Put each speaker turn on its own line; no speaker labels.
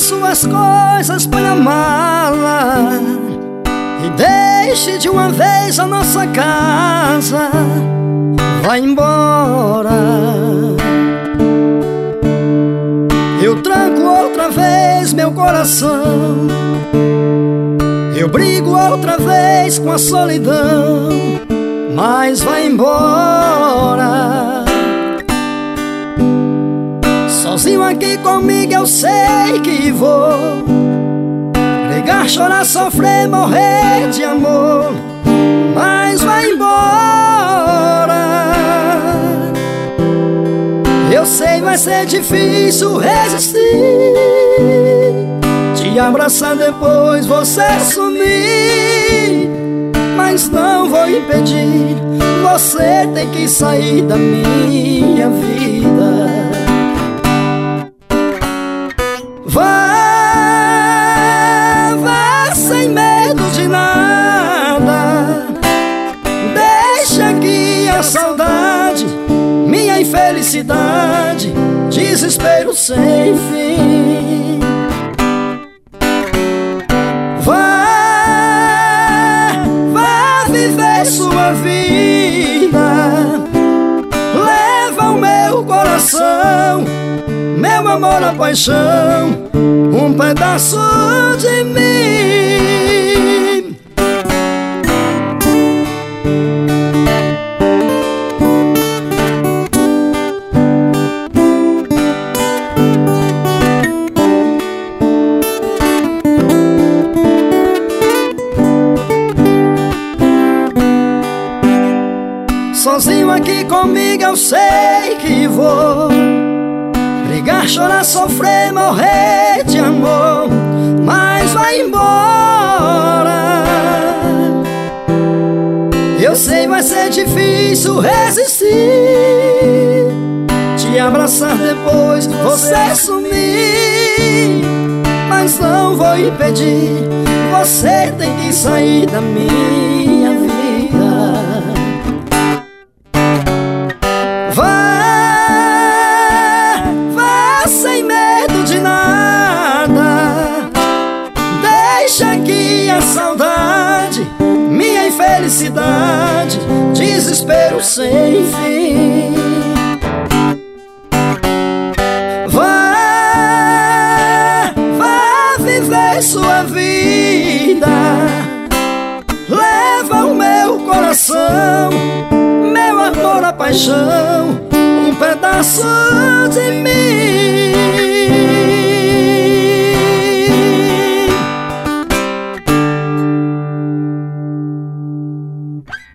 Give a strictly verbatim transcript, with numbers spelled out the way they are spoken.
suas coisas, põe na mala e deixe de uma vez a nossa casa. Vai embora. Eu tranco outra vez meu coração, eu brigo outra vez com a solidão, mas vai embora. Sozinho aqui comigo eu sei que vou brigar, chorar, sofrer, morrer de amor, mas vai embora. Eu sei, vai ser difícil resistir, te abraçar depois você sumir, mas não vou impedir, você tem que sair da minha vida. Vá, vá sem medo de nada, deixa aqui a saudade, minha infelicidade, desespero sem fim. Vá, vá viver sua vida, leva o meu coração, meu amor, a paixão, um pedaço de mim. Sozinho aqui comigo eu sei que vou brigar, chorar, sofrer, morrer de amor, mas vai embora. Eu sei, vai ser difícil resistir, te abraçar depois você sumir, mas não vou impedir, você tem que sair da minha vida. Vá, vá sem medo de nada, deixa aqui a saudade, minha infelicidade, desespero sem fim. Vá, vá viver sua vida, leva o meu coração, meu amor, a paixão, um pedaço de